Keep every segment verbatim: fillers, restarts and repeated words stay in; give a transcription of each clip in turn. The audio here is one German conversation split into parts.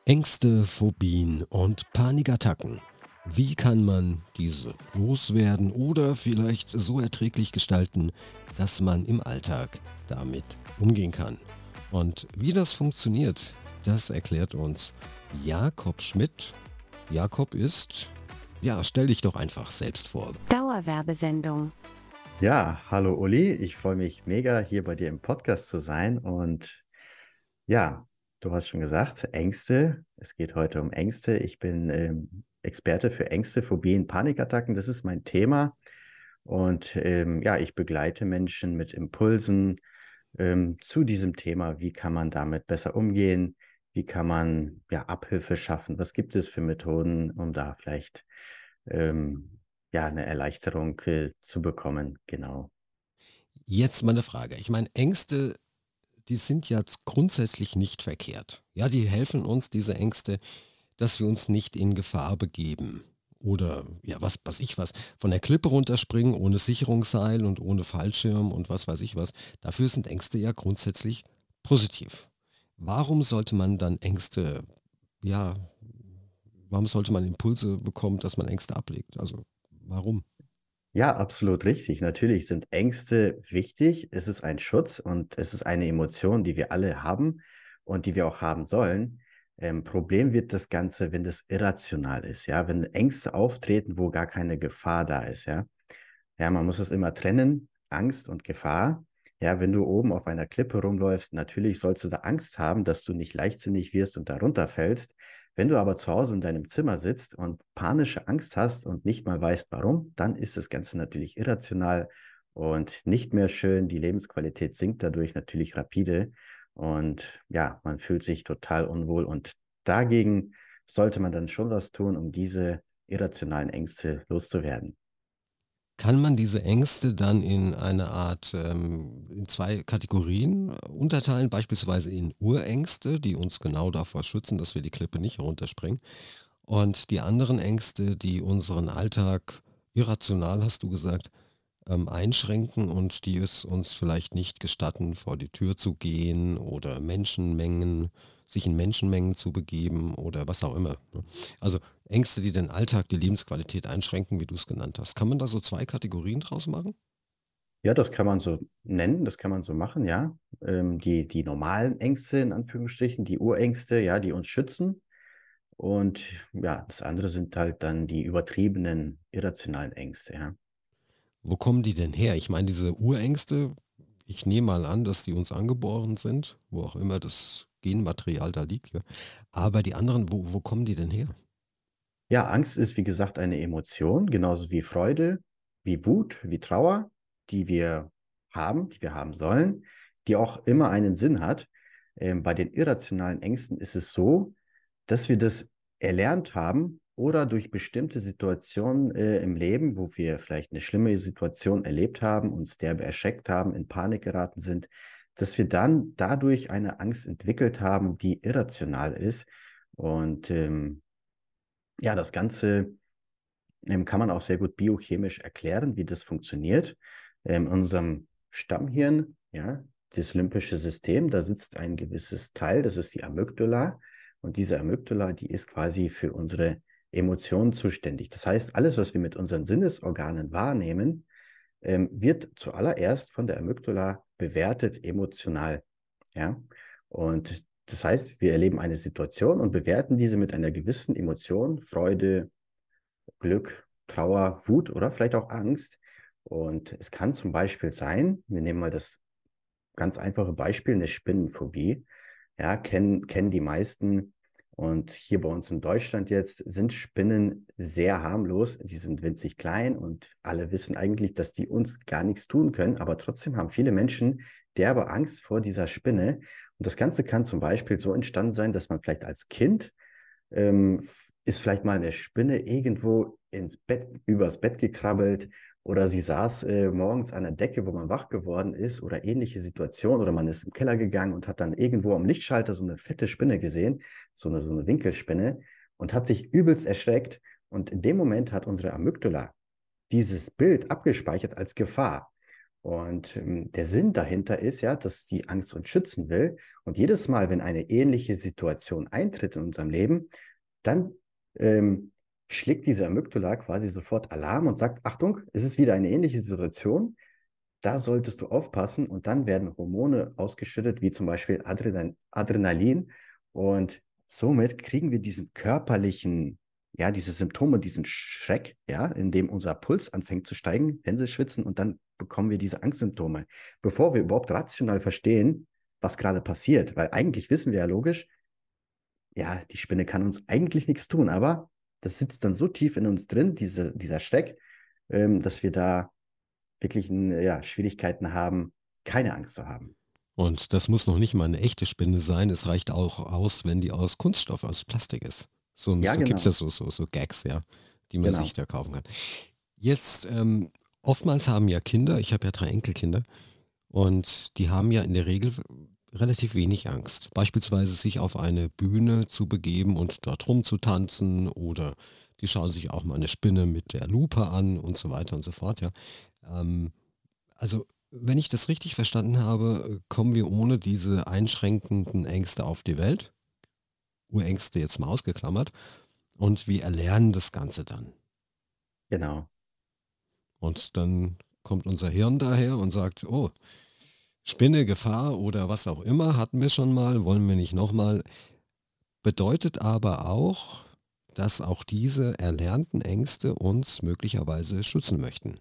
Ängste, Phobien und Panikattacken. Wie kann man diese loswerden oder vielleicht so erträglich gestalten, dass man im Alltag damit umgehen kann? Und wie das funktioniert, das erklärt uns Jakob Schmidt. Jakob ist, ja, stell dich doch einfach selbst vor. Dauerwerbesendung. Ja, hallo Uli, ich freue mich mega, hier bei dir im Podcast zu sein. Und ja, du hast schon gesagt, Ängste. Es geht heute um Ängste. Ich bin ähm, Experte für Ängste, Phobien, Panikattacken. Das ist mein Thema. Und ähm, ja, ich begleite Menschen mit Impulsen ähm, zu diesem Thema. Wie kann man damit besser umgehen? Wie kann man ja Abhilfe schaffen? Was gibt es für Methoden, um da vielleicht ähm, ja eine Erleichterung äh, zu bekommen? Genau. Jetzt mal eine Frage. Ich meine, Ängste, die sind ja grundsätzlich nicht verkehrt. Ja, die helfen uns, diese Ängste, dass wir uns nicht in Gefahr begeben. Oder ja, was weiß ich was, von der Klippe runterspringen ohne Sicherungsseil und ohne Fallschirm und was weiß ich was. Dafür sind Ängste ja grundsätzlich positiv. Warum sollte man dann Ängste, ja, warum sollte man Impulse bekommen, dass man Ängste ablegt? Also warum? Ja, absolut richtig. Natürlich sind Ängste wichtig. Es ist ein Schutz und es ist eine Emotion, die wir alle haben und die wir auch haben sollen. Ähm, Problem wird das Ganze, wenn das irrational ist, ja, wenn Ängste auftreten, wo gar keine Gefahr da ist, ja. Ja, man muss es immer trennen, Angst und Gefahr. Ja, wenn du oben auf einer Klippe rumläufst, natürlich sollst du da Angst haben, dass du nicht leichtsinnig wirst und da runterfällst. Wenn du aber zu Hause in deinem Zimmer sitzt und panische Angst hast und nicht mal weißt, warum, dann ist das Ganze natürlich irrational und nicht mehr schön. Die Lebensqualität sinkt dadurch natürlich rapide und ja, man fühlt sich total unwohl und dagegen sollte man dann schon was tun, um diese irrationalen Ängste loszuwerden. Kann man diese Ängste dann in eine Art, ähm, in zwei Kategorien äh, unterteilen, beispielsweise in Urängste, die uns genau davor schützen, dass wir die Klippe nicht herunterspringen, und die anderen Ängste, die unseren Alltag irrational, hast du gesagt, ähm, einschränken und die es uns vielleicht nicht gestatten, vor die Tür zu gehen oder Menschenmengen, sich in Menschenmengen zu begeben oder was auch immer. Ne? Also Ängste, die den Alltag, die Lebensqualität einschränken, wie du es genannt hast. Kann man da so zwei Kategorien draus machen? Ja, das kann man so nennen, das kann man so machen, ja. Ähm, die, die normalen Ängste, in Anführungsstrichen, die Urängste, ja, die uns schützen. Und ja, das andere sind halt dann die übertriebenen, irrationalen Ängste, ja. Wo kommen die denn her? Ich meine, diese Urängste, ich nehme mal an, dass die uns angeboren sind, wo auch immer das Genmaterial da liegt. Ja. Aber die anderen, wo, wo kommen die denn her? Ja, Angst ist, wie gesagt, eine Emotion, genauso wie Freude, wie Wut, wie Trauer, die wir haben, die wir haben sollen, die auch immer einen Sinn hat. Ähm, bei den irrationalen Ängsten ist es so, dass wir das erlernt haben oder durch bestimmte Situationen äh, im Leben, wo wir vielleicht eine schlimme Situation erlebt haben, uns derbe erschreckt haben, in Panik geraten sind, dass wir dann dadurch eine Angst entwickelt haben, die irrational ist. Und ähm, ja, das Ganze ähm, kann man auch sehr gut biochemisch erklären, wie das funktioniert. Ähm, in unserem Stammhirn, ja, das limbische System, da sitzt ein gewisses Teil, das ist die Amygdala. Und diese Amygdala, die ist quasi für unsere Emotionen zuständig. Das heißt, alles, was wir mit unseren Sinnesorganen wahrnehmen, ähm, wird zuallererst von der Amygdala bewertet emotional. Ja? Und das heißt, wir erleben eine Situation und bewerten diese mit einer gewissen Emotion, Freude, Glück, Trauer, Wut oder vielleicht auch Angst. Und es kann zum Beispiel sein, wir nehmen mal das ganz einfache Beispiel, eine Spinnenphobie. Ja, kennen, kennen die meisten. Und hier bei uns in Deutschland jetzt sind Spinnen sehr harmlos. Die sind winzig klein und alle wissen eigentlich, dass die uns gar nichts tun können. Aber trotzdem haben viele Menschen derbe Angst vor dieser Spinne. Und das Ganze kann zum Beispiel so entstanden sein, dass man vielleicht als Kind ähm, ist vielleicht mal eine Spinne irgendwo ins Bett, übers Bett gekrabbelt oder sie saß äh, morgens an der Decke, wo man wach geworden ist oder ähnliche Situationen oder man ist im Keller gegangen und hat dann irgendwo am Lichtschalter so eine fette Spinne gesehen, so eine, so eine Winkelspinne und hat sich übelst erschreckt und in dem Moment hat unsere Amygdala dieses Bild abgespeichert als Gefahr. Und ähm, der Sinn dahinter ist ja, dass die Angst uns schützen will. Und jedes Mal, wenn eine ähnliche Situation eintritt in unserem Leben, dann ähm, schlägt diese Amygdala quasi sofort Alarm und sagt, Achtung, es ist wieder eine ähnliche Situation, da solltest du aufpassen. Und dann werden Hormone ausgeschüttet, wie zum Beispiel Adrenal Adrenalin. Und somit kriegen wir diesen körperlichen, ja, diese Symptome, diesen Schreck, ja, in dem unser Puls anfängt zu steigen, Hände schwitzen und dann bekommen wir diese Angstsymptome, bevor wir überhaupt rational verstehen, was gerade passiert. Weil eigentlich wissen wir ja logisch, ja, die Spinne kann uns eigentlich nichts tun, aber das sitzt dann so tief in uns drin, diese, dieser Schreck, ähm, dass wir da wirklich ja, Schwierigkeiten haben, keine Angst zu haben. Und das muss noch nicht mal eine echte Spinne sein. Es reicht auch aus, wenn die aus Kunststoff, aus Plastik ist. So, Ja, so gibt es genau, ja so, so, so Gags, ja, die man sich genau. da kaufen kann. Jetzt, ähm, oftmals haben ja Kinder, ich habe ja drei Enkelkinder, und die haben ja in der Regel relativ wenig Angst. Beispielsweise sich auf eine Bühne zu begeben und dort rumzutanzen, oder die schauen sich auch mal eine Spinne mit der Lupe an und so weiter und so fort, ja. Ähm, also, wenn ich das richtig verstanden habe, kommen wir ohne diese einschränkenden Ängste auf die Welt, Urängste jetzt mal ausgeklammert, und wir erlernen das Ganze dann. Genau. Und dann kommt unser Hirn daher und sagt, oh, Spinne, Gefahr oder was auch immer, hatten wir schon mal, wollen wir nicht nochmal. Bedeutet aber auch, dass auch diese erlernten Ängste uns möglicherweise schützen möchten.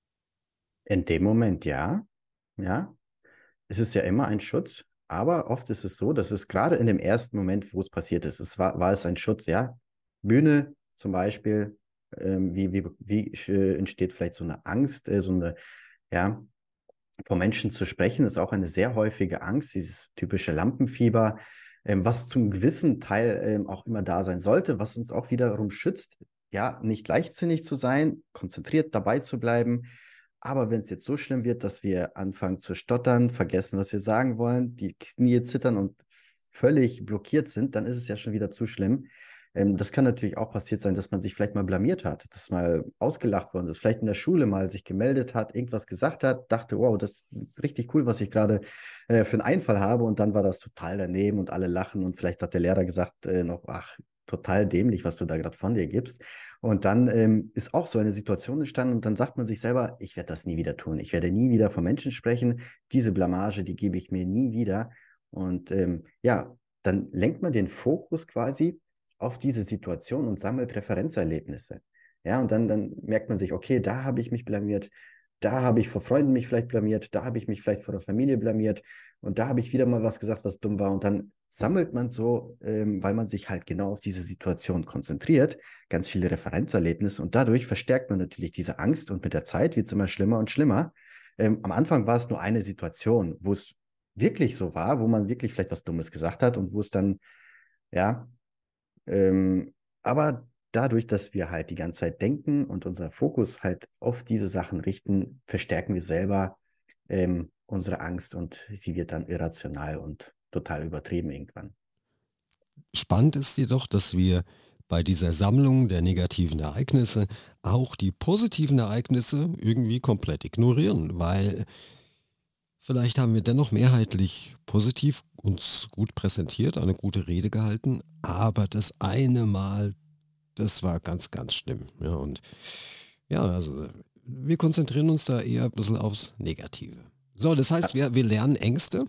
In dem Moment ja, ja. Es ist ja immer ein Schutz, aber oft ist es so, dass es gerade in dem ersten Moment, wo es passiert ist, es war, war es ein Schutz, ja. Bühne zum Beispiel, ähm, wie, wie, wie äh, entsteht vielleicht so eine Angst, äh, so eine, ja, vor Menschen zu sprechen, ist auch eine sehr häufige Angst, dieses typische Lampenfieber, ähm, was zum gewissen Teil ähm, auch immer da sein sollte, was uns auch wiederum schützt, ja, nicht leichtsinnig zu sein, konzentriert dabei zu bleiben. Aber wenn es jetzt so schlimm wird, dass wir anfangen zu stottern, vergessen, was wir sagen wollen, die Knie zittern und völlig blockiert sind, dann ist es ja schon wieder zu schlimm. Ähm, das kann natürlich auch passiert sein, dass man sich vielleicht mal blamiert hat, dass mal ausgelacht worden ist, vielleicht in der Schule mal sich gemeldet hat, irgendwas gesagt hat, dachte, wow, das ist richtig cool, was ich gerade äh, für einen Einfall habe, und dann war das total daneben und alle lachen und vielleicht hat der Lehrer gesagt äh, noch, ach, total dämlich, was du da gerade von dir gibst. Und dann ähm, ist auch so eine Situation entstanden und dann sagt man sich selber, ich werde das nie wieder tun. Ich werde nie wieder von Menschen sprechen. Diese Blamage, die gebe ich mir nie wieder. Und ähm, ja, dann lenkt man den Fokus quasi auf diese Situation und sammelt Referenzerlebnisse. Ja, und dann, dann merkt man sich, okay, da habe ich mich blamiert, da habe ich vor Freunden mich vielleicht blamiert, da habe ich mich vielleicht vor der Familie blamiert und da habe ich wieder mal was gesagt, was dumm war. Und dann sammelt man so, ähm, weil man sich halt genau auf diese Situation konzentriert, ganz viele Referenzerlebnisse, und dadurch verstärkt man natürlich diese Angst, und mit der Zeit wird es immer schlimmer und schlimmer. Ähm, am Anfang war es nur eine Situation, wo es wirklich so war, wo man wirklich vielleicht was Dummes gesagt hat und wo es dann, ja, ähm, aber dadurch, dass wir halt die ganze Zeit denken und unser Fokus halt auf diese Sachen richten, verstärken wir selber ähm, unsere Angst, und sie wird dann irrational und total übertrieben irgendwann. Spannend ist jedoch, dass wir bei dieser Sammlung der negativen Ereignisse auch die positiven Ereignisse irgendwie komplett ignorieren, weil vielleicht haben wir dennoch mehrheitlich positiv uns gut präsentiert, eine gute Rede gehalten, aber das eine Mal, das war ganz, ganz schlimm. Ja, und ja, also wir konzentrieren uns da eher ein bisschen aufs Negative. So, das heißt, wir, wir lernen Ängste,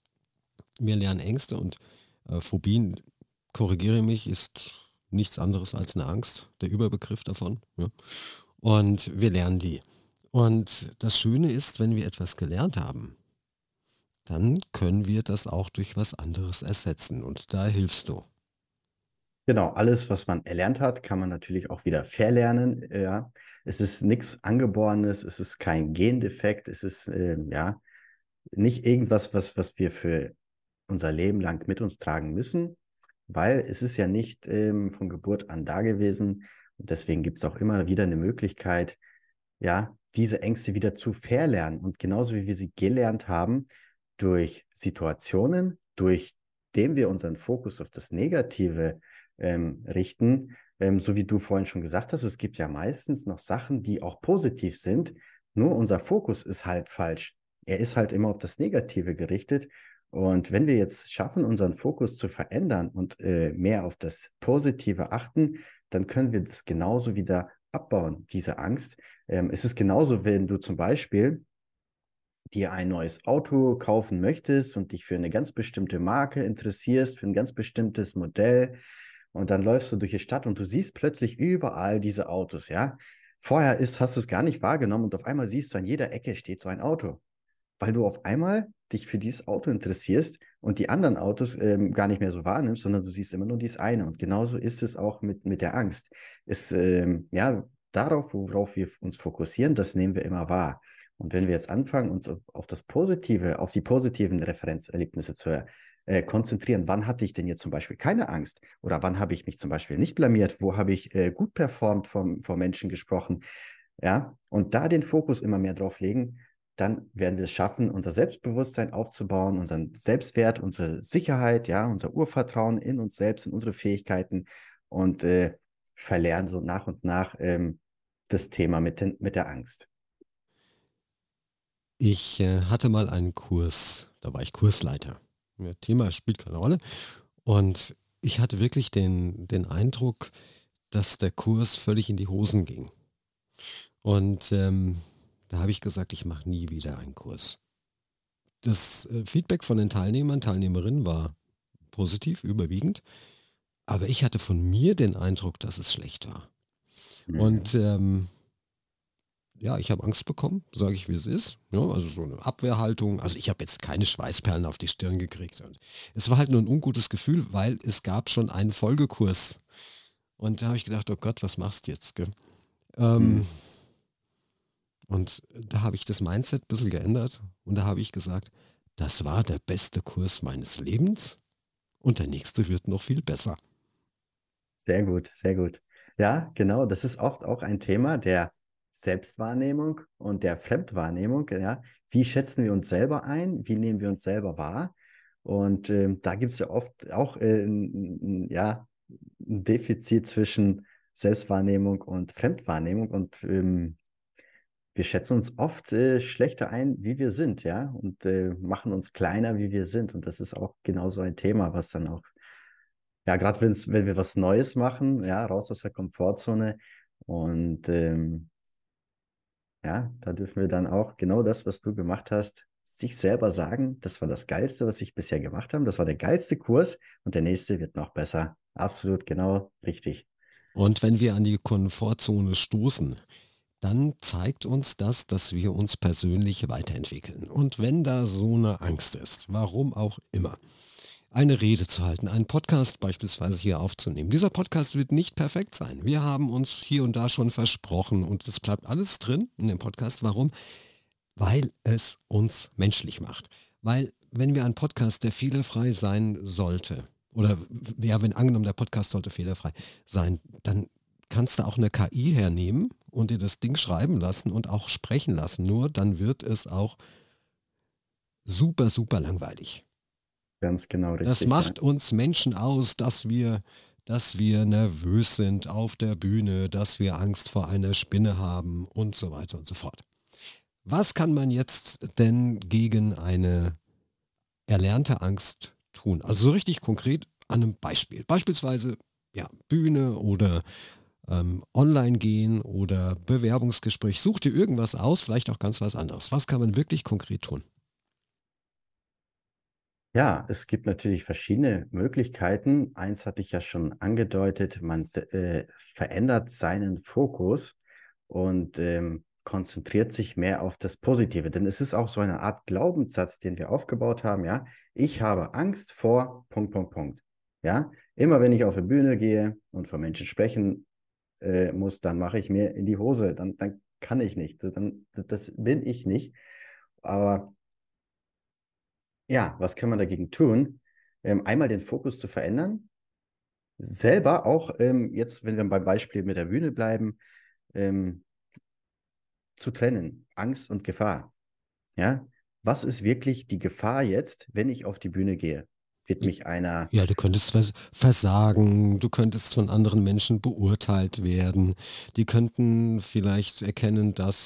wir lernen Ängste und äh, Phobien, korrigiere mich, ist nichts anderes als eine Angst, der Überbegriff davon. Ja. Und wir lernen die. Und das Schöne ist, wenn wir etwas gelernt haben, dann können wir das auch durch was anderes ersetzen. Und da hilfst du. Genau, alles, was man erlernt hat, kann man natürlich auch wieder verlernen. Ja, es ist nichts Angeborenes, es ist kein Gendefekt, es ist ähm, ja nicht irgendwas, was, was wir für unser Leben lang mit uns tragen müssen, weil es ist ja nicht ähm, von Geburt an da gewesen. Und deswegen gibt es auch immer wieder eine Möglichkeit, ja, diese Ängste wieder zu verlernen. Und genauso wie wir sie gelernt haben, durch Situationen, durch dem wir unseren Fokus auf das Negative ähm, richten, ähm, so wie du vorhin schon gesagt hast, es gibt ja meistens noch Sachen, die auch positiv sind, Nur unser Fokus ist halt falsch. Er ist halt immer auf das Negative gerichtet. Und wenn wir jetzt schaffen, unseren Fokus zu verändern und äh, mehr auf das Positive achten, dann können wir das genauso wieder abbauen, diese Angst. Ähm, es ist genauso, wenn du zum Beispiel dir ein neues Auto kaufen möchtest und dich für eine ganz bestimmte Marke interessierst, für ein ganz bestimmtes Modell, und dann läufst du durch die Stadt und du siehst plötzlich überall diese Autos, ja. Vorher ist, hast du es gar nicht wahrgenommen und auf einmal siehst du, an jeder Ecke steht so ein Auto, weil du auf einmal dich für dieses Auto interessierst und die anderen Autos ähm, gar nicht mehr so wahrnimmst, sondern du siehst immer nur dieses eine. Und genauso ist es auch mit, mit der Angst. Es, ähm, ja, darauf, worauf wir uns fokussieren, das nehmen wir immer wahr. Und wenn wir jetzt anfangen, uns auf, auf das Positive, auf die positiven Referenzerlebnisse zu äh, konzentrieren, wann hatte ich denn jetzt zum Beispiel keine Angst? Oder wann habe ich mich zum Beispiel nicht blamiert? Wo habe ich äh, gut performt, vom, vor Menschen gesprochen? Ja, und da den Fokus immer mehr drauf legen, dann werden wir es schaffen, unser Selbstbewusstsein aufzubauen, unseren Selbstwert, unsere Sicherheit, ja, unser Urvertrauen in uns selbst, in unsere Fähigkeiten, und äh, verlernen so nach und nach ähm, das Thema mit, den, mit der Angst. Ich äh, hatte mal einen Kurs, da war ich Kursleiter. Ja, Thema spielt keine Rolle. Und ich hatte wirklich den, den Eindruck, dass der Kurs völlig in die Hosen ging. Und ähm, da habe ich gesagt, ich mache nie wieder einen Kurs. Das äh, Feedback von den Teilnehmern, Teilnehmerinnen war positiv, überwiegend. Aber ich hatte von mir den Eindruck, dass es schlecht war. Mhm. Und ähm, ja, ich habe Angst bekommen, sage ich, wie es ist. Ja, also so eine Abwehrhaltung. Also ich habe jetzt keine Schweißperlen auf die Stirn gekriegt. Und es war halt nur ein ungutes Gefühl, weil es gab schon einen Folgekurs. Und da habe ich gedacht, oh Gott, was machst du jetzt? Gell? Mhm. Ähm, und da habe ich das Mindset ein bisschen geändert. Und da habe ich gesagt, das war der beste Kurs meines Lebens. Und der nächste wird noch viel besser. Sehr gut, sehr gut. Ja, genau, das ist oft auch ein Thema der Selbstwahrnehmung und der Fremdwahrnehmung. Ja. Wie schätzen wir uns selber ein? Wie nehmen wir uns selber wahr? Und ähm, da gibt es ja oft auch äh, ein, ein- ja, ein Defizit zwischen Selbstwahrnehmung und Fremdwahrnehmung. Und ähm, wir schätzen uns oft äh, schlechter ein, wie wir sind, ja, und äh, machen uns kleiner, wie wir sind. Und das ist auch genauso ein Thema, was dann auch, ja, gerade wenn's, wenn wir was Neues machen, ja, raus aus der Komfortzone. Und ähm, ja, da dürfen wir dann auch genau das, was du gemacht hast, sich selber sagen, das war das Geilste, was ich bisher gemacht habe. Das war der geilste Kurs und der nächste wird noch besser. Absolut genau richtig. Und wenn wir an die Komfortzone stoßen, dann zeigt uns das, dass wir uns persönlich weiterentwickeln. Und wenn da so eine Angst ist, warum auch immer, eine Rede zu halten, einen Podcast beispielsweise hier aufzunehmen. Dieser Podcast wird nicht perfekt sein. Wir haben uns hier und da schon versprochen und es bleibt alles drin in dem Podcast. Warum? Weil es uns menschlich macht. Weil wenn wir einen Podcast, der fehlerfrei sein sollte, oder ja, wenn angenommen, der Podcast sollte fehlerfrei sein, dann kannst du auch eine K I hernehmen und dir das Ding schreiben lassen und auch sprechen lassen. Nur dann wird es auch super, super langweilig. Ganz genau Das richtig, ja. macht uns Menschen aus, dass wir, dass wir nervös sind auf der Bühne, dass wir Angst vor einer Spinne haben und so weiter und so fort. Was kann man jetzt denn gegen eine erlernte Angst tun? Also so richtig konkret an einem Beispiel. Beispielsweise ja, Bühne oder ähm, online gehen oder Bewerbungsgespräch. Such dir irgendwas aus, vielleicht auch ganz was anderes. Was kann man wirklich konkret tun? Ja, es gibt natürlich verschiedene Möglichkeiten. Eins hatte ich ja schon angedeutet, man se- äh, verändert seinen Fokus und ähm, konzentriert sich mehr auf das Positive. Denn es ist auch so eine Art Glaubenssatz, den wir aufgebaut haben, ja. Ich habe Angst vor Punkt, Punkt, Punkt. Ja, immer wenn ich auf die Bühne gehe und vor Menschen sprechen äh, muss, dann mache ich mir in die Hose. Dann, dann kann ich nicht. Dann, das bin ich nicht. Aber ja, was kann man dagegen tun? Ähm, einmal den Fokus zu verändern, selber auch ähm, jetzt, wenn wir beim Beispiel mit der Bühne bleiben, ähm, zu trennen, Angst und Gefahr. Ja, was ist wirklich die Gefahr jetzt, wenn ich auf die Bühne gehe? Wird mich einer, Ja, du könntest vers versagen, du könntest von anderen Menschen beurteilt werden. Die könnten vielleicht erkennen, dass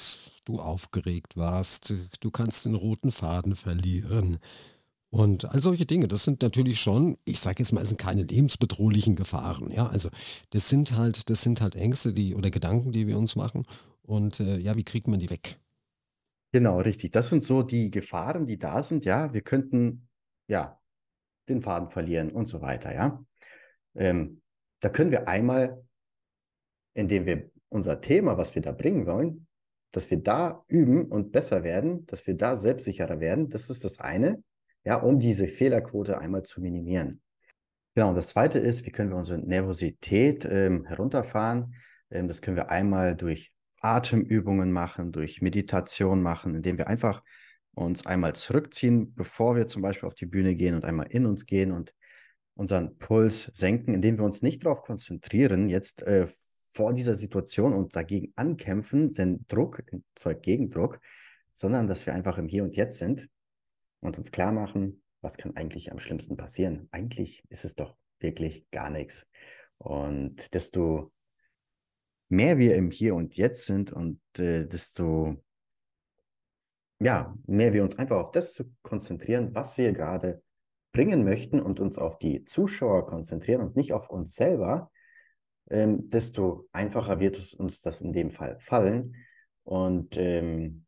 du aufgeregt warst, du kannst den roten Faden verlieren. Und all solche Dinge, das sind natürlich schon, ich sage jetzt mal, es sind keine lebensbedrohlichen Gefahren. Ja, also das sind halt, das sind halt Ängste, die oder Gedanken, die wir uns machen. Und äh, ja, wie kriegt man die weg? Genau, richtig. Das sind so die Gefahren, die da sind. Ja, wir könnten ja den Faden verlieren und so weiter. Ja, ähm, da können wir einmal, indem wir unser Thema, was wir da bringen wollen, dass wir da üben und besser werden, dass wir da selbstsicherer werden. Das ist das eine, ja, um diese Fehlerquote einmal zu minimieren. Genau, und das zweite ist, wie können wir unsere Nervosität ähm, herunterfahren? Ähm, das können wir einmal durch Atemübungen machen, durch Meditation machen, indem wir einfach uns einmal zurückziehen, bevor wir zum Beispiel auf die Bühne gehen und einmal in uns gehen und unseren Puls senken, indem wir uns nicht darauf konzentrieren, jetzt äh, vor dieser Situation und dagegen ankämpfen, denn Druck erzeugt Gegendruck, sondern dass wir einfach im Hier und Jetzt sind und uns klar machen, was kann eigentlich am schlimmsten passieren? Eigentlich ist es doch wirklich gar nichts. Und desto mehr wir im Hier und Jetzt sind und äh, desto ja, mehr wir uns einfach auf das zu konzentrieren, was wir gerade bringen möchten und uns auf die Zuschauer konzentrieren und nicht auf uns selber, ähm, desto einfacher wird es uns das in dem Fall fallen. Und ähm,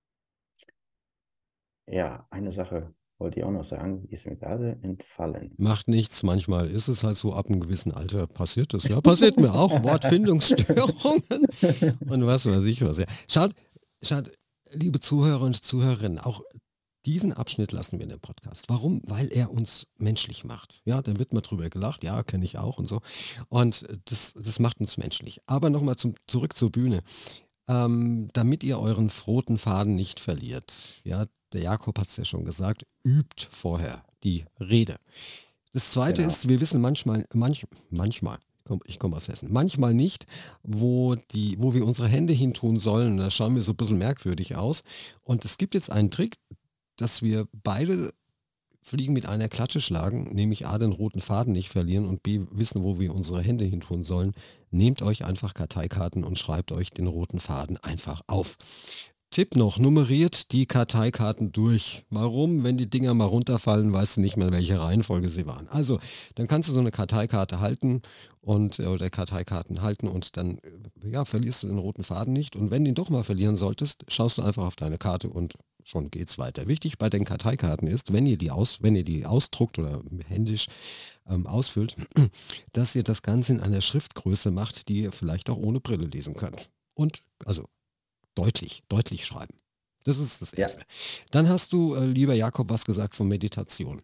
ja, eine Sache wollte ich auch noch sagen, die ist mir gerade entfallen. Macht nichts, manchmal ist es halt so, ab einem gewissen Alter passiert das, ja. Passiert mir auch, Wortfindungsstörungen und was weiß ich was. Ja. Schaut, schaut, liebe Zuhörer und Zuhörerinnen, auch diesen Abschnitt lassen wir in dem Podcast. Warum? Weil er uns menschlich macht. Ja, da wird mal drüber gelacht, ja, kenne ich auch und so. Und das, das macht uns menschlich. Aber nochmal zurück zur Bühne. Ähm, damit ihr euren roten Faden nicht verliert, ja, der Jakob hat es ja schon gesagt, übt vorher die Rede. Das zweite Genau. ist, wir wissen manchmal, manch, manchmal, komm, ich komme aus Hessen, manchmal nicht, wo, die, wo wir unsere Hände hin tun sollen. Da schauen wir so ein bisschen merkwürdig aus. Und es gibt jetzt einen Trick, dass wir beide Fliegen mit einer Klatsche schlagen, nämlich A, den roten Faden nicht verlieren und B, wissen, wo wir unsere Hände hin tun sollen. Nehmt euch einfach Karteikarten und schreibt euch den roten Faden einfach auf. Tipp noch, nummeriert die Karteikarten durch. Warum? Wenn die Dinger mal runterfallen, weißt du nicht mehr, welche Reihenfolge sie waren. Also, dann kannst du so eine Karteikarte halten und äh, oder Karteikarten halten und dann äh, ja, verlierst du den roten Faden nicht. Und wenn du ihn doch mal verlieren solltest, schaust du einfach auf deine Karte und schon geht's weiter. Wichtig bei den Karteikarten ist, wenn ihr die aus, wenn ihr die ausdruckt oder händisch ähm, ausfüllt, dass ihr das Ganze in einer Schriftgröße macht, die ihr vielleicht auch ohne Brille lesen könnt. Und also deutlich, deutlich schreiben. Das ist das Ja, Erste. Dann hast du, äh, lieber Jakob, was gesagt von Meditation.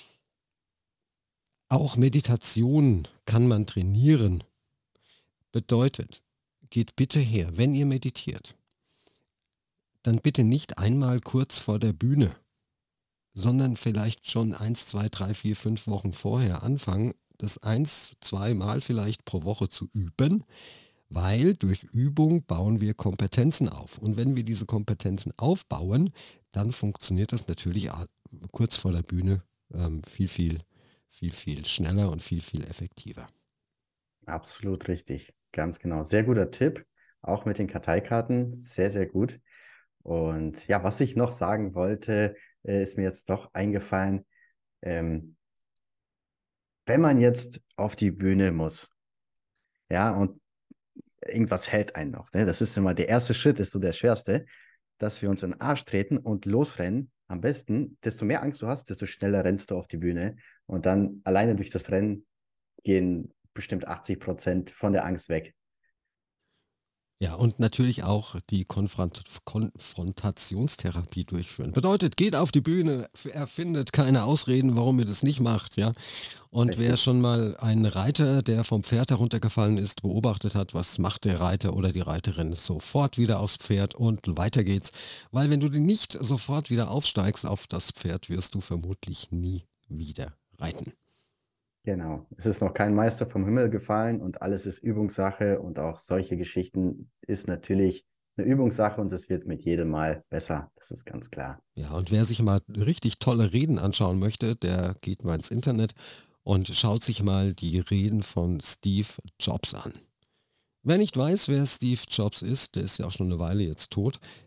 Auch Meditation kann man trainieren. Bedeutet, geht bitte her, wenn ihr meditiert, dann bitte nicht einmal kurz vor der Bühne, sondern vielleicht schon eins, zwei, drei, vier, fünf Wochen vorher anfangen, das eins, zwei Mal vielleicht pro Woche zu üben, weil durch Übung bauen wir Kompetenzen auf. Und wenn wir diese Kompetenzen aufbauen, dann funktioniert das natürlich kurz vor der Bühne ähm, viel, viel, viel, viel schneller und viel, viel effektiver. absolut richtig. Ganz genau. Sehr guter Tipp. Auch mit den Karteikarten. Sehr, sehr gut. Und ja, was ich noch sagen wollte, äh, ist mir jetzt doch eingefallen. Ähm, wenn man jetzt auf die Bühne muss, ja, und irgendwas hält einen noch, ne? Das ist immer der erste Schritt, ist so der schwerste, dass wir uns in den Arsch treten und losrennen. Am besten, desto mehr Angst du hast, desto schneller rennst du auf die Bühne. Und dann alleine durch das Rennen gehen bestimmt achtzig Prozent von der Angst weg. Ja, und natürlich auch die Konfront Konfrontationstherapie durchführen. Bedeutet, geht auf die Bühne, erfindet keine Ausreden, warum ihr das nicht macht, ja. Und wer Richtig. schon mal einen Reiter, der vom Pferd heruntergefallen ist, beobachtet hat, was macht der Reiter oder die Reiterin, sofort wieder aufs Pferd und weiter geht's. Weil wenn du nicht sofort wieder aufsteigst auf das Pferd, wirst du vermutlich nie wieder reiten. Genau. Es ist noch kein Meister vom Himmel gefallen und alles ist Übungssache und auch solche Geschichten ist natürlich eine Übungssache und es wird mit jedem Mal besser. Das ist ganz klar. Ja, und wer sich mal richtig tolle Reden anschauen möchte, der geht mal ins Internet und schaut sich mal die Reden von Steve Jobs an. Wer nicht weiß, wer Steve Jobs ist, der ist ja auch schon eine Weile jetzt tot,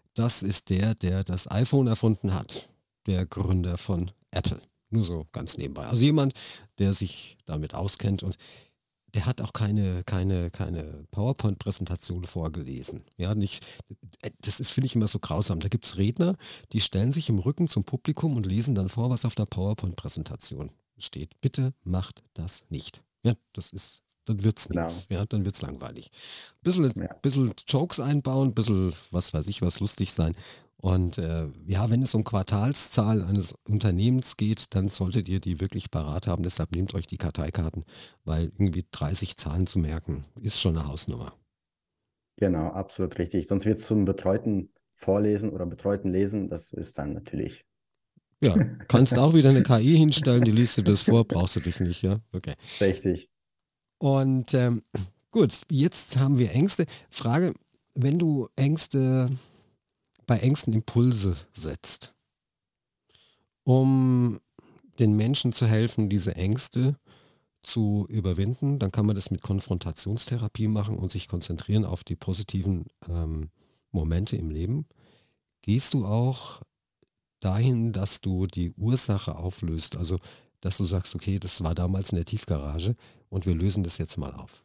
Das ist der, der das iPhone erfunden hat, der Gründer von Apple. Nur so ganz nebenbei. Also jemand, der sich damit auskennt und der hat auch keine, keine, keine PowerPoint-Präsentation vorgelesen. Ja, nicht, äh, das ist, finde ich, immer so grausam. Da gibt es Redner, die stellen sich im Rücken zum Publikum und lesen dann vor, was auf der PowerPoint-Präsentation steht. Bitte macht das nicht. Ja, das ist, dann wird's Genau. nichts. Ja, dann wird's langweilig. Bisschen, Ja. bisschen Jokes einbauen, bisschen, was weiß ich, was lustig sein. Und äh, ja, wenn es um Quartalszahl eines Unternehmens geht, dann solltet ihr die wirklich parat haben. Deshalb nehmt euch die Karteikarten, weil irgendwie dreißig Zahlen zu merken, ist schon eine Hausnummer. Genau, absolut richtig. Sonst wird es zum betreuten Vorlesen oder betreuten Lesen. Das ist dann natürlich Ja, kannst auch wieder eine K I hinstellen, die liest dir das vor, brauchst du dich nicht, ja? Okay. richtig. Und ähm, gut, jetzt haben wir Ängste. Frage, wenn du Ängste bei Ängsten Impulse setzt, um den Menschen zu helfen, diese Ängste zu überwinden, dann kann man das mit Konfrontationstherapie machen und sich konzentrieren auf die positiven ähm, Momente im Leben. Gehst du auch dahin, dass du die Ursache auflöst, also dass du sagst, okay, das war damals in der Tiefgarage und wir lösen das jetzt mal auf.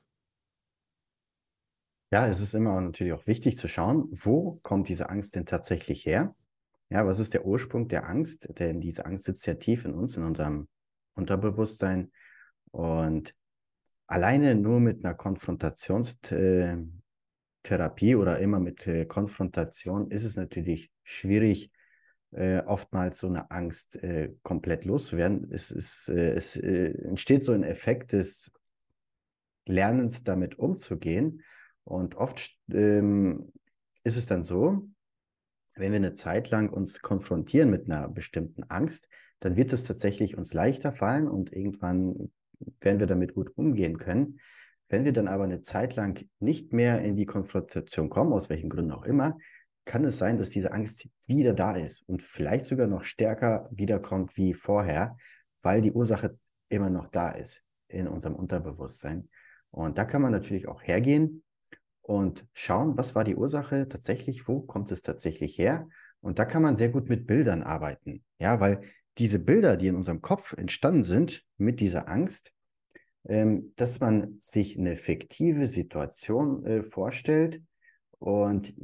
Ja, es ist immer natürlich auch wichtig zu schauen, wo kommt diese Angst denn tatsächlich her? Ja, was ist der Ursprung der Angst? Denn diese Angst sitzt ja tief in uns, in unserem Unterbewusstsein. Und alleine nur mit einer Konfrontationstherapie oder immer mit äh, Konfrontation ist es natürlich schwierig, äh, oftmals so eine Angst äh, komplett loszuwerden. Es ist, äh, es äh, entsteht so ein Effekt des Lernens, damit umzugehen. Und oft ähm, ist es dann so, wenn wir eine Zeit lang uns konfrontieren mit einer bestimmten Angst, dann wird es tatsächlich uns leichter fallen und irgendwann werden wir damit gut umgehen können. Wenn wir dann aber eine Zeit lang nicht mehr in die Konfrontation kommen, aus welchen Gründen auch immer, kann es sein, dass diese Angst wieder da ist und vielleicht sogar noch stärker wiederkommt wie vorher, weil die Ursache immer noch da ist in unserem Unterbewusstsein. Und da kann man natürlich auch hergehen und schauen, was war die Ursache tatsächlich, wo kommt es tatsächlich her? Und da kann man sehr gut mit Bildern arbeiten, ja, weil diese Bilder, die in unserem Kopf entstanden sind mit dieser Angst, ähm, dass man sich eine fiktive Situation äh, vorstellt und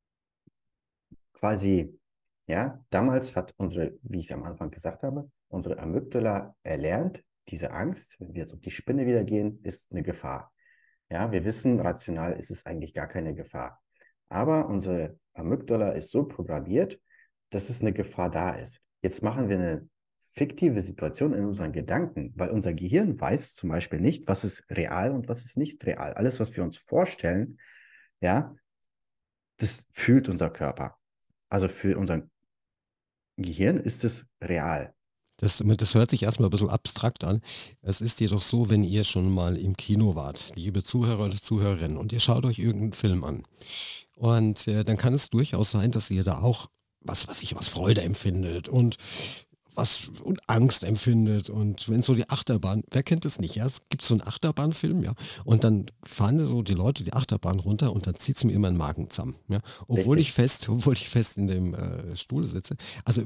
quasi, ja, damals hat unsere, wie ich es am Anfang gesagt habe, unsere Amygdala erlernt, diese Angst, wenn wir jetzt auf die Spinne wieder gehen, ist eine Gefahr. Ja, wir wissen, rational ist es eigentlich gar keine Gefahr. Aber unsere Amygdala ist so programmiert, dass es eine Gefahr da ist. Jetzt machen wir eine fiktive Situation in unseren Gedanken, weil unser Gehirn weiß zum Beispiel nicht, was ist real und was ist nicht real. Alles, was wir uns vorstellen, ja, das fühlt unser Körper. Also für unser Gehirn ist es real. Das, das hört sich erstmal ein bisschen abstrakt an. Es ist jedoch so, wenn ihr schon mal im Kino wart, liebe Zuhörer und Zuhörerinnen, und ihr schaut euch irgendeinen Film an. Und äh, dann kann es durchaus sein, dass ihr da auch was, was ich was Freude empfindet und was und Angst empfindet. Und wenn so die Achterbahn, wer kennt es nicht, ja? Es gibt so einen Achterbahnfilm, ja. Und dann fahren so die Leute die Achterbahn runter und dann zieht es mir immer einen Magen zusammen. Ja. Obwohl ich Richtig. fest, obwohl ich fest in dem äh, Stuhl sitze. Also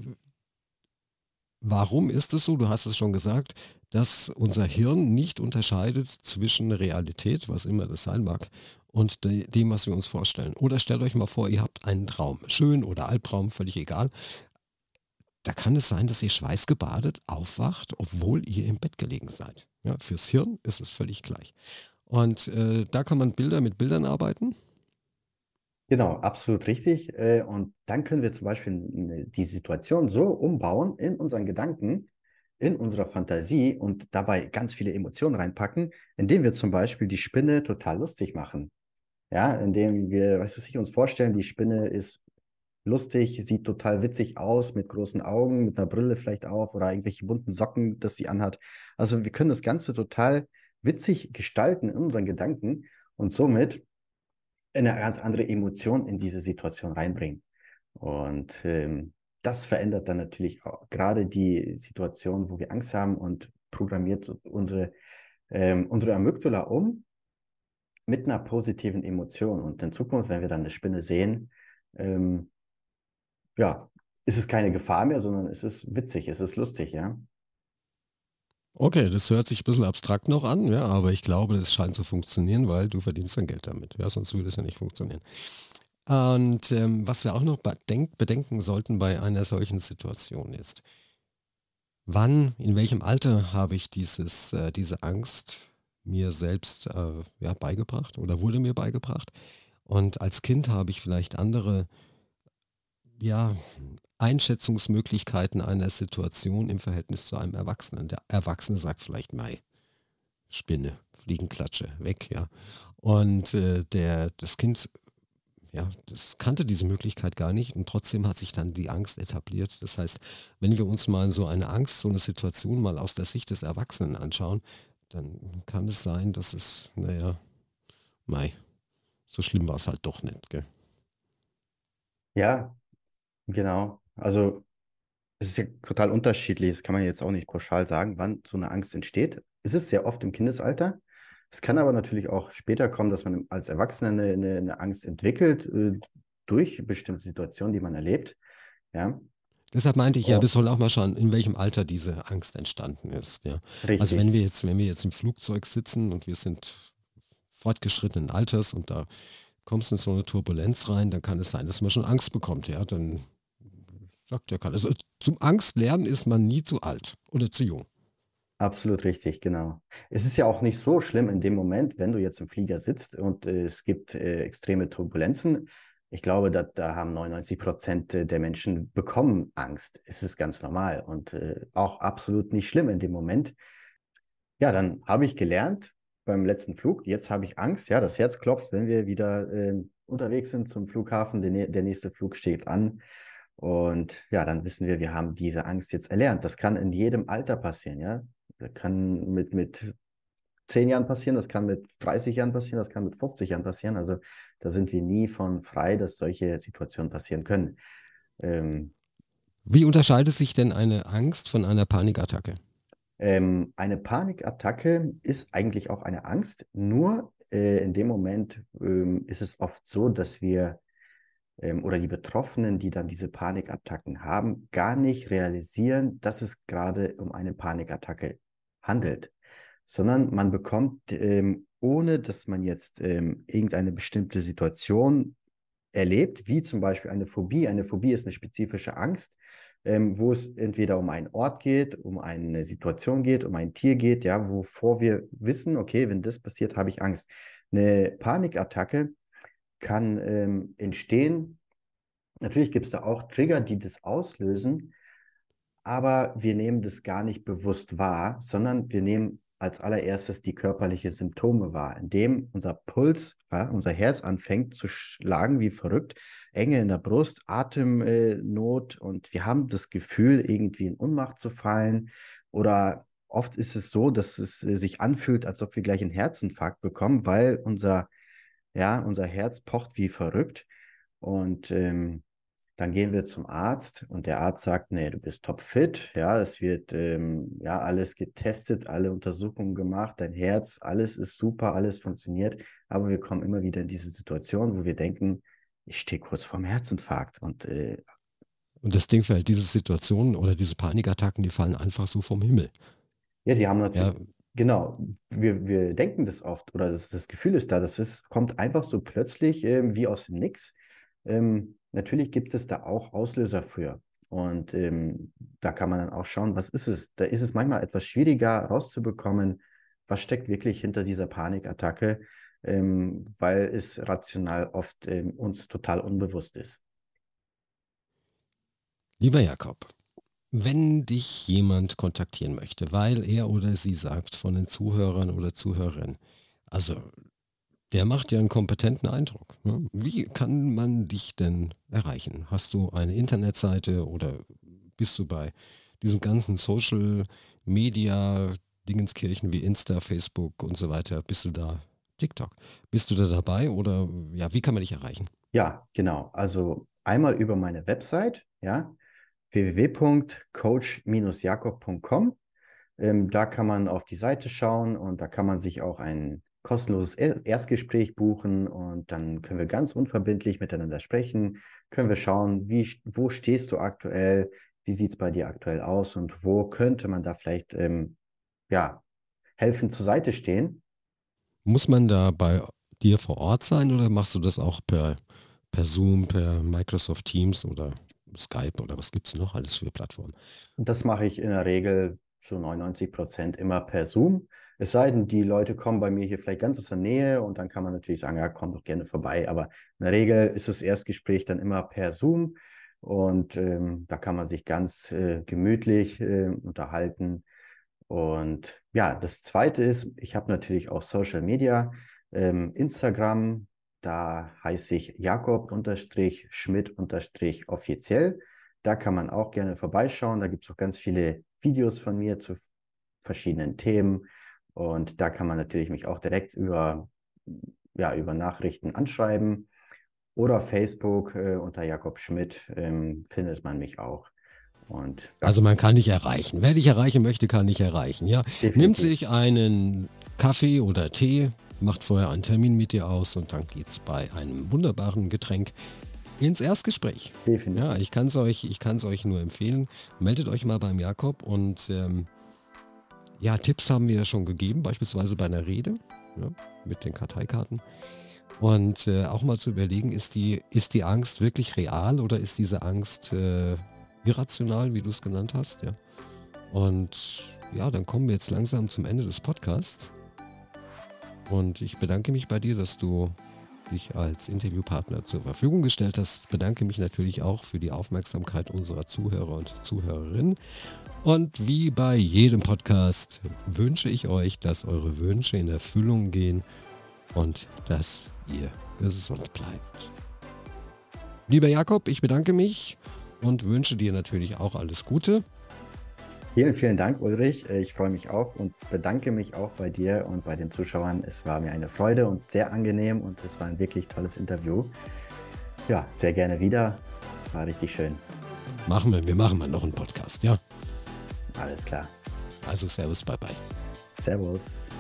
warum ist es so? Du hast es schon gesagt, dass unser Hirn nicht unterscheidet zwischen Realität, was immer das sein mag, und de dem, was wir uns vorstellen. Oder stellt euch mal vor, ihr habt einen Traum, schön oder Albtraum, völlig egal. Da kann es sein, dass ihr schweißgebadet aufwacht, obwohl ihr im Bett gelegen seid. Ja, fürs Hirn ist es völlig gleich. Und äh, da kann man Bilder mit Bildern arbeiten. Genau, absolut richtig. Äh, Und dann können wir zum Beispiel n- die Situation so umbauen in unseren Gedanken, in unserer Fantasie und dabei ganz viele Emotionen reinpacken, indem wir zum Beispiel die Spinne total lustig machen. Ja, indem wir, was weiß ich, uns vorstellen, die Spinne ist lustig, sieht total witzig aus, mit großen Augen, mit einer Brille vielleicht auf oder irgendwelche bunten Socken, das sie anhat. Also wir können das Ganze total witzig gestalten in unseren Gedanken und somit eine ganz andere Emotion in diese Situation reinbringen. Und ähm, das verändert dann natürlich auch gerade die Situation, wo wir Angst haben und programmiert unsere, ähm, unsere Amygdala um mit einer positiven Emotion. Und in Zukunft, wenn wir dann eine Spinne sehen, ähm, ja, ist es keine Gefahr mehr, sondern es ist witzig, es ist lustig, ja. Okay, das hört sich ein bisschen abstrakt noch an, ja, aber ich glaube, das scheint zu funktionieren, weil du verdienst dein Geld damit. Ja, sonst würde es ja nicht funktionieren. Und ähm, was wir auch noch bedenk bedenken sollten bei einer solchen Situation ist, wann, in welchem Alter habe ich dieses, äh, diese Angst mir selbst äh, ja, beigebracht oder wurde mir beigebracht? Und als Kind habe ich vielleicht andere ja, Einschätzungsmöglichkeiten einer Situation im Verhältnis zu einem Erwachsenen. Der Erwachsene sagt vielleicht, Mei, Spinne, Fliegenklatsche, weg, ja. Und äh, der, das Kind, ja, das kannte diese Möglichkeit gar nicht und trotzdem hat sich dann die Angst etabliert. Das heißt, wenn wir uns mal so eine Angst, so eine Situation mal aus der Sicht des Erwachsenen anschauen, dann kann es sein, dass es, naja, mei, so schlimm war es halt doch nicht, gell? Ja, genau. Also es ist ja total unterschiedlich. Das kann man jetzt auch nicht pauschal sagen, wann so eine Angst entsteht. Es ist sehr oft im Kindesalter. Es kann aber natürlich auch später kommen, dass man als Erwachsener eine, eine, eine Angst entwickelt, äh, durch bestimmte Situationen, die man erlebt. Ja, Deshalb meinte ich ja, wir oh, sollen auch mal schauen, in welchem Alter diese Angst entstanden ist. Ja. Also wenn richtig. wir jetzt, wenn wir jetzt im Flugzeug sitzen und wir sind fortgeschrittenen Alters und da kommst du in so eine Turbulenz rein, dann kann es sein, dass man schon Angst bekommt. Ja, dann sagt ja keiner. Also zum Angstlernen ist man nie zu alt oder zu jung. Absolut richtig, genau. Es ist ja auch nicht so schlimm in dem Moment, wenn du jetzt im Flieger sitzt und äh, es gibt äh, extreme Turbulenzen. Ich glaube, da, da haben neunundneunzig Prozent der Menschen bekommen Angst. Es ist ganz normal und äh, auch absolut nicht schlimm in dem Moment. Ja, dann habe ich gelernt beim letzten Flug, jetzt habe ich Angst, ja, das Herz klopft, wenn wir wieder äh, unterwegs sind zum Flughafen, der, nä- der nächste Flug steht an. Und ja, dann wissen wir, wir haben diese Angst jetzt erlernt. Das kann in jedem Alter passieren, ja. Das kann mit, mit zehn Jahren passieren, das kann mit dreißig Jahren passieren, das kann mit fünfzig Jahren passieren. Also da sind wir nie von frei, dass solche Situationen passieren können. Ähm, Wie unterscheidet sich denn eine Angst von einer Panikattacke? ähm, eine Panikattacke ist eigentlich auch eine Angst, nur äh, in dem Moment ähm, ist es oft so, dass wir ähm, oder die Betroffenen, die dann diese Panikattacken haben, gar nicht realisieren, dass es gerade um eine Panikattacke handelt, sondern man bekommt, ähm, ohne dass man jetzt ähm, irgendeine bestimmte Situation erlebt, wie zum Beispiel eine Phobie. Eine Phobie ist eine spezifische Angst, ähm, wo es entweder um einen Ort geht, um eine Situation geht, um ein Tier geht, ja, wovor wir wissen, okay, wenn das passiert, habe ich Angst. Eine Panikattacke kann ähm, entstehen. Natürlich gibt es da auch Trigger, die das auslösen, aber wir nehmen das gar nicht bewusst wahr, sondern wir nehmen als allererstes die körperlichen Symptome wahr, indem unser Puls, ja, unser Herz anfängt zu schlagen wie verrückt, Enge in der Brust, Atemnot und wir haben das Gefühl, irgendwie in Ohnmacht zu fallen oder oft ist es so, dass es äh, sich anfühlt, als ob wir gleich einen Herzinfarkt bekommen, weil unser, ja, unser Herz pocht wie verrückt und ähm, dann gehen wir zum Arzt und der Arzt sagt, nee, du bist topfit, ja, es wird ähm, ja alles getestet, alle Untersuchungen gemacht, dein Herz, alles ist super, alles funktioniert, aber wir kommen immer wieder in diese Situation, wo wir denken, ich stehe kurz vorm Herzinfarkt und äh, Und das Ding fällt, diese Situationen oder diese Panikattacken, die fallen einfach so vom Himmel. ja, die haben Ja, natürlich, genau, wir, wir denken das oft oder das, das Gefühl ist da, das ist, kommt einfach so plötzlich ähm, wie aus dem Nix. Ähm, natürlich gibt es da auch Auslöser für. Und ähm, da kann man dann auch schauen, was ist es? Da ist es manchmal etwas schwieriger rauszubekommen, was steckt wirklich hinter dieser Panikattacke, ähm, weil es rational oft ähm, uns total unbewusst ist. lieber Jakob, wenn dich jemand kontaktieren möchte, weil er oder sie sagt von den Zuhörern oder Zuhörerinnen, also der macht ja einen kompetenten Eindruck. Ne? Wie kann man dich denn erreichen? Hast du eine Internetseite oder bist du bei diesen ganzen Social Media Dingenskirchen wie Insta, Facebook und so weiter? Bist du da TikTok? Bist du da dabei oder ja, wie kann man dich erreichen? Ja, genau. Also einmal über meine Website, ja, w w w punkt coach jakob punkt com. Ähm, da kann man auf die Seite schauen und da kann man sich auch einen kostenloses Er- Erstgespräch buchen und dann können wir ganz unverbindlich miteinander sprechen, können wir schauen, wie, wo stehst du aktuell, wie sieht es bei dir aktuell aus und wo könnte man da vielleicht ähm, ja, helfen zur Seite stehen. Muss man da bei dir vor Ort sein oder machst du das auch per, per Zoom, per Microsoft Teams oder Skype oder was gibt es noch alles für Plattformen? Und das mache ich in der Regel zu neunundneunzig Prozent immer per Zoom. Es sei denn, die Leute kommen bei mir hier vielleicht ganz aus der Nähe und dann kann man natürlich sagen, ja, komm doch gerne vorbei. Aber in der Regel ist das Erstgespräch dann immer per Zoom und ähm, da kann man sich ganz äh, gemütlich äh, unterhalten. Und ja, das Zweite ist, ich habe natürlich auch Social Media, ähm, Instagram, da heiße ich Jakob-Schmidt-offiziell. Da kann man auch gerne vorbeischauen. Da gibt es auch ganz viele Videos von mir zu verschiedenen Themen. Und da kann man natürlich mich auch direkt über, ja, über Nachrichten anschreiben. Oder Facebook äh, unter Jakob Schmidt ähm, findet man mich auch. Und ja, Also man kann dich erreichen. Wer dich erreichen möchte, kann dich erreichen. Ja, nimmt definitiv. sich einen Kaffee oder Tee, macht vorher einen Termin mit dir aus und dann geht es bei einem wunderbaren Getränk ins Erstgespräch. Definitiv. Ja, ich kann es euch, ich kann's euch nur empfehlen. Meldet euch mal beim Jakob und ähm, ja, Tipps haben wir ja schon gegeben, beispielsweise bei einer Rede, ja, mit den Karteikarten. Und äh, auch mal zu überlegen, ist die, ist die Angst wirklich real oder ist diese Angst äh, irrational, wie du es genannt hast? Ja. Und ja, dann kommen wir jetzt langsam zum Ende des Podcasts. Und ich bedanke mich bei dir, dass du dich als Interviewpartner zur Verfügung gestellt hast. Ich bedanke mich natürlich auch für die Aufmerksamkeit unserer Zuhörer und Zuhörerinnen. Und wie bei jedem Podcast wünsche ich euch, dass eure Wünsche in Erfüllung gehen und dass ihr gesund bleibt. Lieber Jakob, ich bedanke mich und wünsche dir natürlich auch alles Gute. Vielen, vielen Dank, Ulrich. Ich freue mich auch und bedanke mich auch bei dir und bei den Zuschauern. Es war mir eine Freude und sehr angenehm und es war ein wirklich tolles Interview. Ja, sehr gerne wieder. War richtig schön. Machen wir, wir machen mal noch einen Podcast, ja? Alles klar. Also Servus, bye bye. Servus.